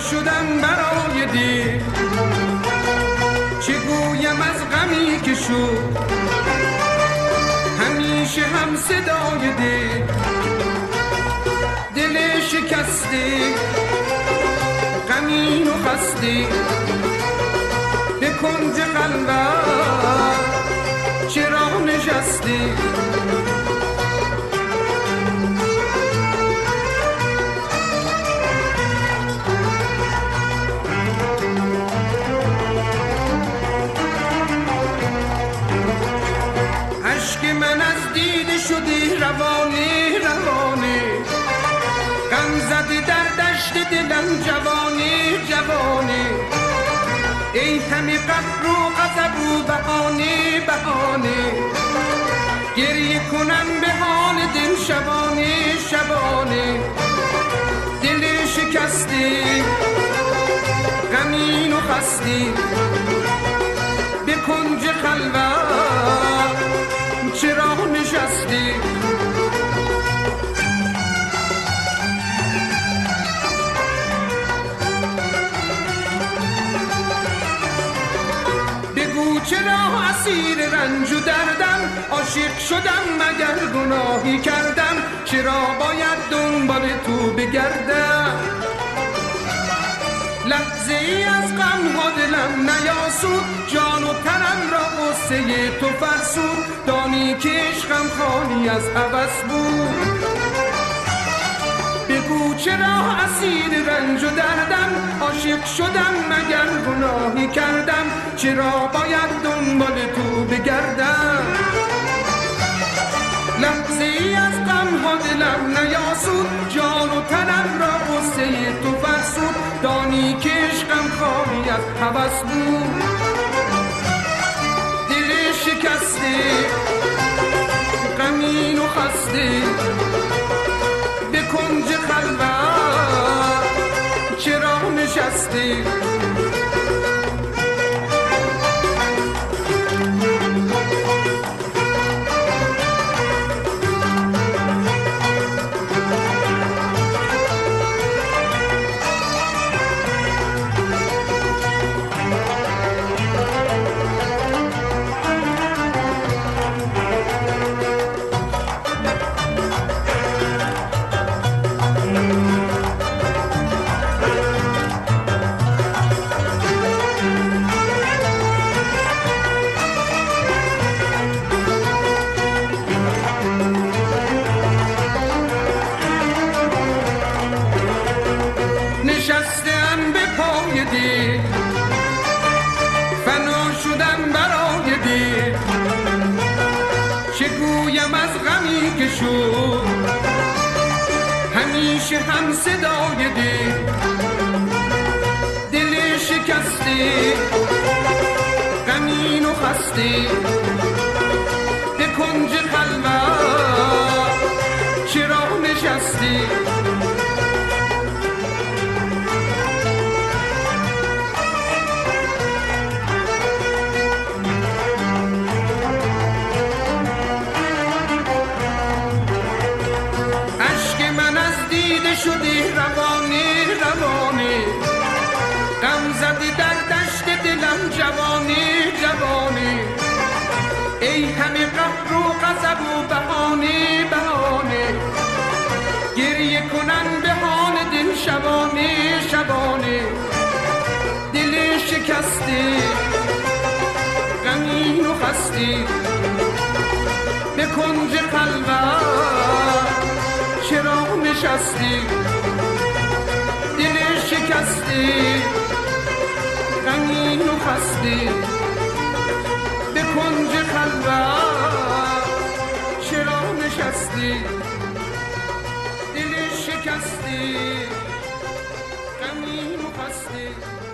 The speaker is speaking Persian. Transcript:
شدم برای دل، چه گویم از غمی که شد همیشه هم صدای دل شکسته غمین و خسته به کنج قلبم چرا نشسته. عشق من از دیده شده روانه روانه، غم زده در دشت دلم جوانه جوانه، ای همه قهر و غضب و بهانه بهانه، گریه کنم به حال دل شبانه شبانه، دل شکسته غمین و خسته به کنج قلبم چرا نشستی. بگو چرا اسیر رنج و دردم، عاشق شدم مگر گناهی کردم، چرا باید دنبال تو بگردم، لحظه ای از غم ها دلم نیاسود، جان و تنم را غصه تو فرسود، دانی که عشقم خالی از هوس بود. بگو چرا اسیر رنج و دردم، عاشق شدم مگر گناهی کردم، چرا باید دنبال تو بگردم، لحظه ای از غم ها دلم نیاسود، جان و تنم را غصه تو فرسود، دانی که عشقم خالی از هوس بود. دل شکسته غمین و خسته به کنج قلبم چرا نشسته. نشستم به پای دل، فنا شدم برای دل، چه گویم از غمی که شد همیشه هم صدای دل شکسته غمین و خسته به کنج قلبم چرا نشستی. شده روانه روانه، غم زده در دشت دلم جوانه جوانه، ای همه قهر و غضب و بهانه بهانه، گریه کنن به حال دل شبانه شبانه، دل شکسته غمین و خسته به کنج قلبم چرا نشستی. دل شکسته غمین و خسته به کنج قلبم چرا نشستی. دل شکسته غمین و خسته